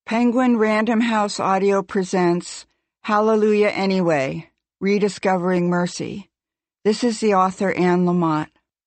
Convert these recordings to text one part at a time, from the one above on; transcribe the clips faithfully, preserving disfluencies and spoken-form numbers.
Penguin Random House Audio presents Hallelujah Anyway, Rediscovering Mercy. This is the author Anne Lamott.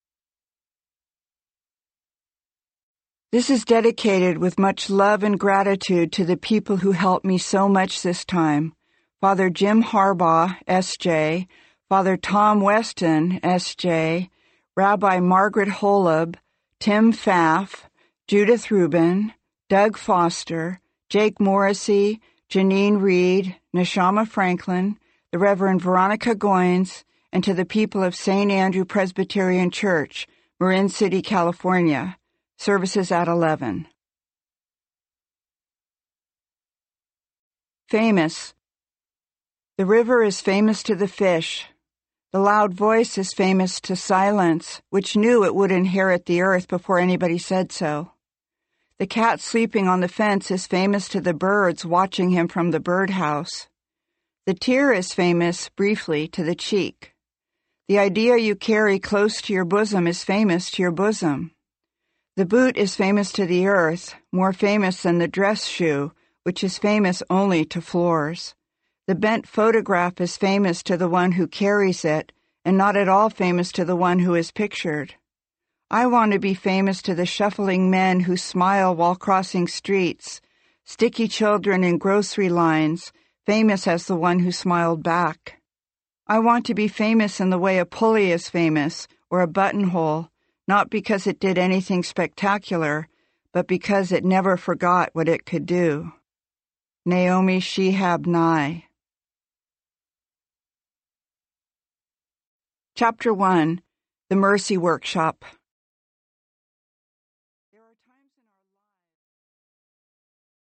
This is dedicated with much love and gratitude to the people who helped me so much this time. Father Jim Harbaugh, S J, Father Tom Weston, S J, Rabbi Margaret Holub, Tim Pfaff, Judith Rubin, Doug Foster, Jake Morrissey, Janine Reed, Neshama Franklin, the Reverend Veronica Goins, and to the people of Saint Andrew Presbyterian Church, Marin City, California. Services at eleven. Famous. The river is famous to the fish. The loud voice is famous to silence, which knew it would inherit the earth before anybody said so. The cat sleeping on the fence is famous to the birds watching him from the birdhouse. The tear is famous, briefly, to the cheek. The idea you carry close to your bosom is famous to your bosom. The boot is famous to the earth, more famous than the dress shoe, which is famous only to floors. The bent photograph is famous to the one who carries it, and not at all famous to the one who is pictured. I want to be famous to the shuffling men who smile while crossing streets, sticky children in grocery lines, famous as the one who smiled back. I want to be famous in the way a pulley is famous, or a buttonhole, not because it did anything spectacular, but because it never forgot what it could do. Naomi Shihab Nye. Chapter one. The Mercy Workshop.